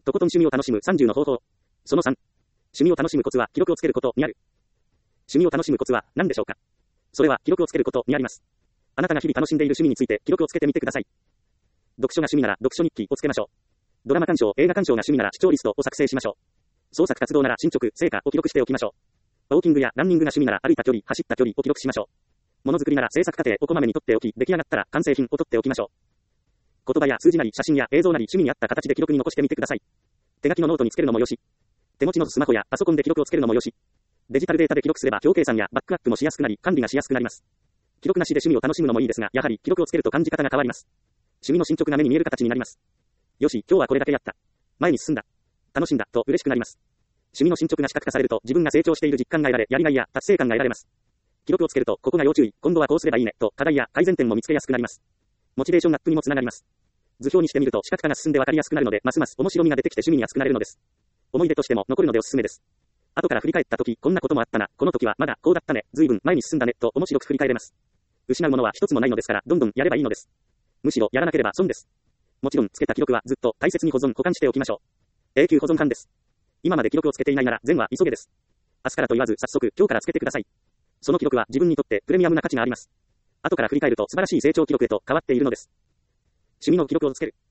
とことん趣味を楽しむ30の方法。その3。趣味を楽しむコツは記録をつけることにある。趣味を楽しむコツは何でしょうか。それは記録をつけることにあります。あなたが日々楽しんでいる趣味について記録をつけてみてください。読書が趣味なら読書日記をつけましょう。ドラマ鑑賞、映画鑑賞が趣味なら視聴リストを作成しましょう。創作活動なら進捗、成果を記録しておきましょう。ウォーキングやランニングが趣味なら歩いた距離、走った距離を記録しましょう。ものづくりなら制作過程をこまめに撮っておき、出来上がったら完成品を撮っておきましょう。言葉や数字なり写真や映像なり趣味に合った形で記録に残してみてください。手書きのノートにつけるのもよし。手持ちのスマホやパソコンで記録をつけるのもよし。デジタルデータで記録すれば表計算やバックアップもしやすくなり管理がしやすくなります。記録なしで趣味を楽しむのもいいですが、やはり記録をつけると感じ方が変わります。趣味の進捗が目に見える形になります。よし、今日はこれだけやった。前に進んだ。楽しんだと嬉しくなります。趣味の進捗が視覚化されると自分が成長している実感が得られ、やりがいや達成感が得られます。記録をつけると、ここが要注意、今度はこうすればいいねと課題や改善点も見つけやすくなります。モチベーションアップにもつながります。図表にしてみると視覚化が進んでわかりやすくなるので、ますます面白みが出てきて趣味に熱くなれるのです。思い出としても残るのでおすすめです。後から振り返った時、こんなこともあったな、この時はまだこうだったね、随分前に進んだねと面白く振り返れます。失うものは一つもないのですから、どんどんやればいいのです。むしろやらなければ損です。もちろんつけた記録はずっと大切に保管しておきましょう。永久保存版です。今まで記録をつけていないなら善は急げです。明日からと言わず早速今日からつけてください。その記録は自分にとってプレミアムな価値があります。後から振り返ると素晴らしい成長記録へと変わっているのです。趣味の記録をつける。